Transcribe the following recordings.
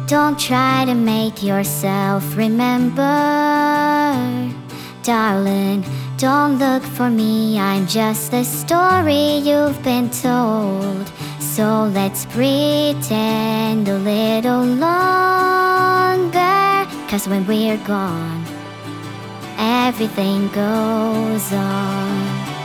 Don't try to make yourself remember. Darling, don't look for me, I'm just the story you've been told. So let's pretend a little longer, 'cause when we're gone, everything goes on.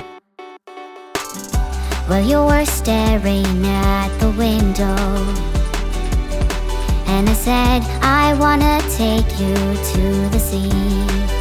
Well, you were staring at the window, and I said, I wanna take you to the sea.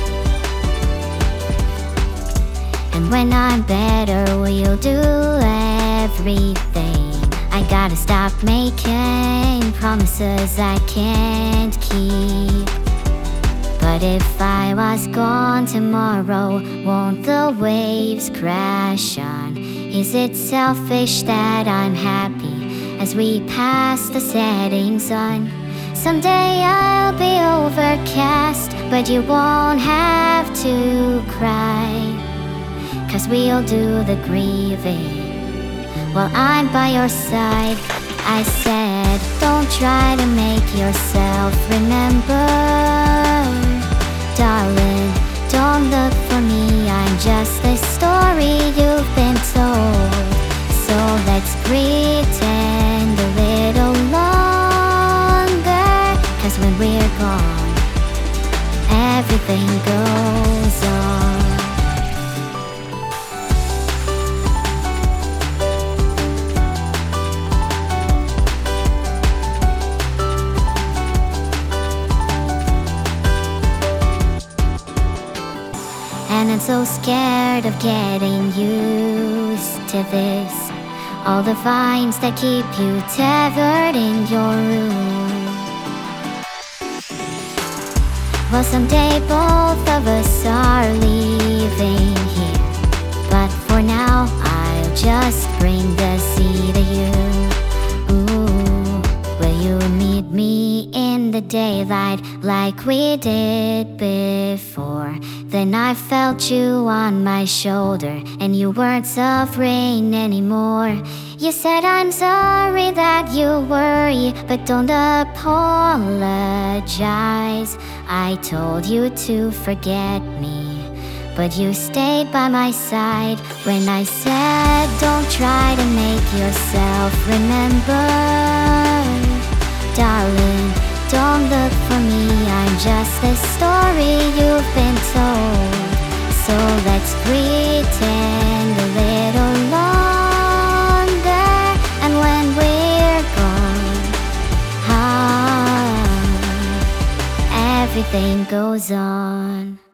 And when I'm better, we'll do everything. I gotta stop making promises I can't keep. But if I was gone tomorrow, won't the waves crash on? Is it selfish that I'm happy as we pass the setting sun? Someday I'll be overcast, but you won't have to cry, 'cause we'll do the grieving while I'm by your side. I said, don't try to make yourself remember. Darling, don't look for me, I'm just the story you've been told. So let's pretend a little longer, 'cause when we're gone, everything goes on. And I'm so scared of getting used to this, all the vines that keep you tethered in your room. Well, someday both of us are leaving here, but for now I'll just bring the sea to you. Ooh, will you meet me in the daylight like we did before? Then I felt you on my shoulder, and you weren't suffering anymore. You said, I'm sorry that you worry, but don't apologize. I told you to forget me, but you stayed by my side when I said, don't try to make yourself remember. Darling, don't look for me, I'm just the story you've been told. So let's pretend a little longer, and when we're gone, everything goes on.